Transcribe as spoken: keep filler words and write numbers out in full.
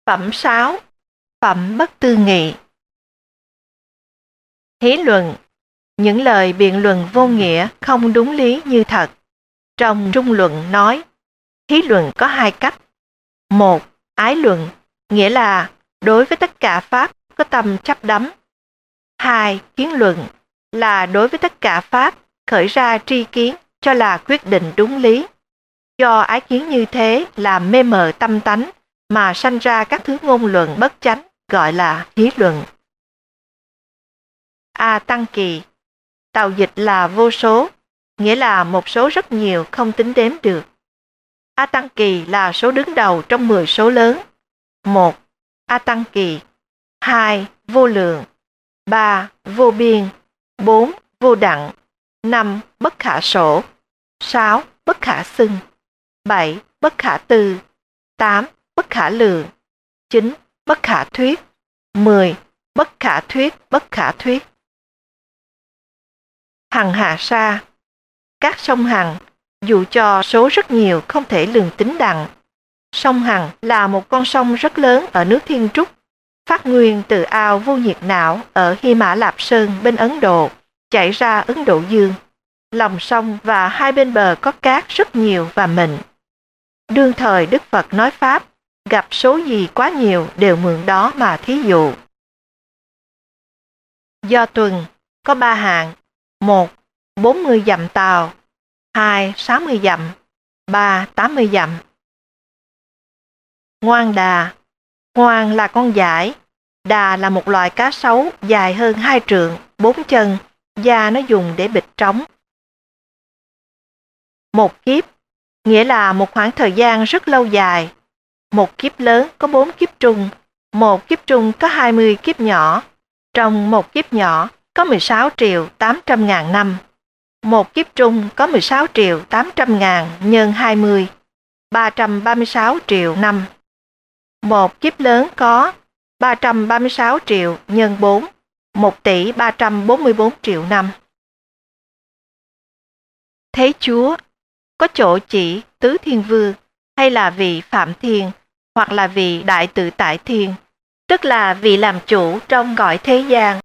Phẩm sáu. Phẩm bất tư nghị. Hí luận. Những lời biện luận vô nghĩa không đúng lý như thật. Trong Trung luận nói, hí luận có hai cách. Một, ái luận, nghĩa là đối với tất cả pháp có tâm chấp đắm. Hai, kiến luận, là đối với tất cả pháp khởi ra tri kiến cho là quyết định đúng lý. Do ái kiến như thế làm mê mờ tâm tánh mà sanh ra các thứ ngôn luận bất chánh gọi là hí luận. A Tăng Kỳ. Tào dịch là vô số, nghĩa là một số rất nhiều không tính đếm được. A Tăng Kỳ là số đứng đầu trong mười số lớn. Một, A Tăng Kỳ. Hai, vô lượng. Ba, vô biên. Bốn, vô đặng. Năm, bất khả sổ. Sáu, bất khả xưng. Bảy, bất khả tư. Tám, bất khả lượng. Chín, bất khả thuyết. Mười, bất khả thuyết, bất khả thuyết. Hằng hạ sa. Các sông Hằng, dù cho số rất nhiều không thể lường tính đặng. Sông Hằng là một con sông rất lớn ở nước Thiên Trúc, phát nguyên từ ao vô nhiệt não ở Hy Mã Lạp Sơn bên Ấn Độ, chảy ra Ấn Độ Dương. Lòng sông và hai bên bờ có cát rất nhiều và mịn. Đương thời Đức Phật nói Pháp, gặp số gì quá nhiều đều mượn đó mà thí dụ. Do tuần, có ba hạng. Một, bốn mươi dặm tàu. Hai, sáu mươi dặm. Ba, tám mươi dặm. Ngoan đà. Ngoan là con dải. Đà là một loài cá sấu dài hơn hai trượng, bốn chân, da nó dùng để bịch trống. Một kiếp, nghĩa là một khoảng thời gian rất lâu dài. Một kiếp lớn có bốn kiếp trung, một kiếp trung có hai mươi kiếp nhỏ. Trong một kiếp nhỏ có mười sáu triệu tám trăm ngàn năm. Một kiếp trung có mười sáu triệu tám trăm ngàn nhân hai mươi, ba trăm ba mươi sáu triệu năm. Một kiếp lớn có ba trăm ba mươi sáu triệu nhân bốn, một tỷ ba trăm bốn mươi bốn triệu năm. Thế Chúa, có chỗ chỉ Tứ Thiên Vương hay là vị Phạm Thiên hoặc là vị Đại Tự Tại Thiên, tức là vị làm chủ trong cõi thế gian.